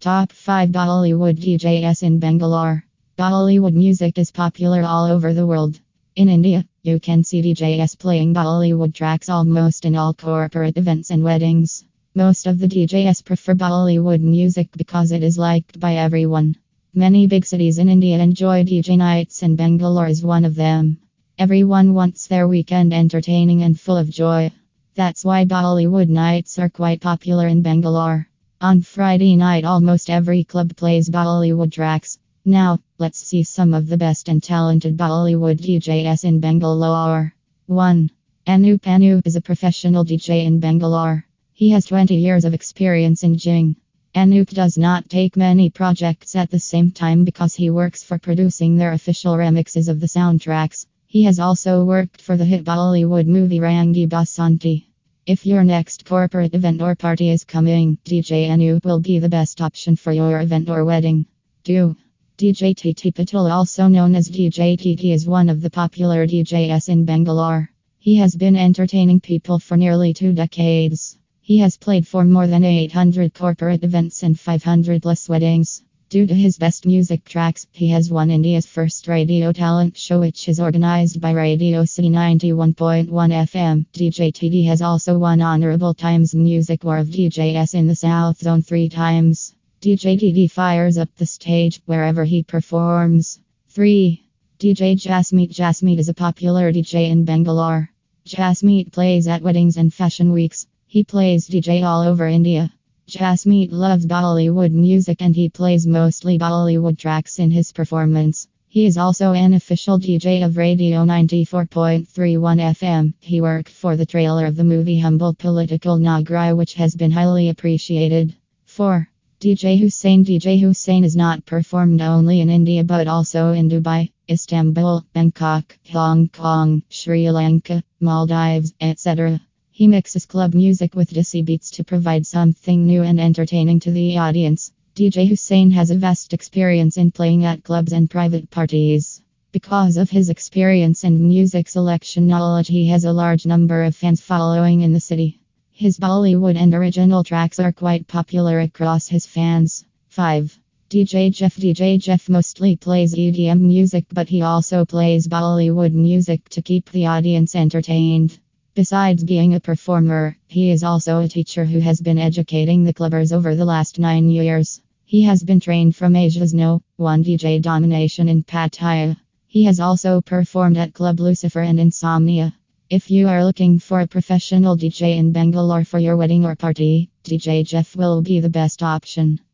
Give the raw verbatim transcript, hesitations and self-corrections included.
Top five Bollywood D Js in Bangalore. Bollywood music is popular all over the world. In India, you can see D Js playing Bollywood tracks almost in all corporate events and weddings. Most of the D Js prefer Bollywood music because it is liked by everyone. Many big cities in India enjoy D J nights, and Bangalore is one of them. Everyone wants their weekend entertaining and full of joy. That's why Bollywood nights are quite popular in Bangalore. On Friday night, almost every club plays Bollywood tracks. Now, let's see some of the best and talented Bollywood D Js in Bangalore. one. Anup Anup is a professional D J in Bangalore. He has twenty years of experience in DJing. Anup does not take many projects at the same time because he works for producing their official remixes of the soundtracks. He has also worked for the hit Bollywood movie Rangi Basanti. If your next corporate event or party is coming, D J Anup will be the best option for your event or wedding. two. D J T T Patil, also known as D J T T, is one of the popular D Js in Bangalore. He has been entertaining people for nearly two decades. He has played for more than eight hundred corporate events and five hundred plus weddings. Due to his best music tracks, he has won India's first radio talent show, which is organized by Radio City ninety-one point one F M. D J T D has also won Honorable Times Music War of D Js in the South Zone three times. D J T D fires up the stage wherever he performs. three. D J Jasmeet. Jasmeet is a popular D J in Bangalore. Jasmeet plays at weddings and fashion weeks. He plays D J all over India. Jasmeet loves Bollywood music and he plays mostly Bollywood tracks in his performance. He is also an official D J of Radio ninety-four point three one F M. He worked for the trailer of the movie Humble Political Nagari, which has been highly appreciated. four. D J Hussain. D J Hussain is not performed only in India but also in Dubai, Istanbul, Bangkok, Hong Kong, Sri Lanka, Maldives, et cetera. He mixes club music with desi beats to provide something new and entertaining to the audience. D J Hussain has a vast experience in playing at clubs and private parties. Because of his experience and music selection knowledge, he has a large number of fans following in the city. His Bollywood and original tracks are quite popular across his fans. five. D J Jeff. D J Jeff mostly plays E D M music, but he also plays Bollywood music to keep the audience entertained. Besides being a performer, he is also a teacher who has been educating the clubbers over the last nine years. He has been trained from Asia's No. one D J Domination in Pattaya. He has also performed at Club Lucifer and Insomnia. If you are looking for a professional D J in Bangalore for your wedding or party, D J Jeff will be the best option.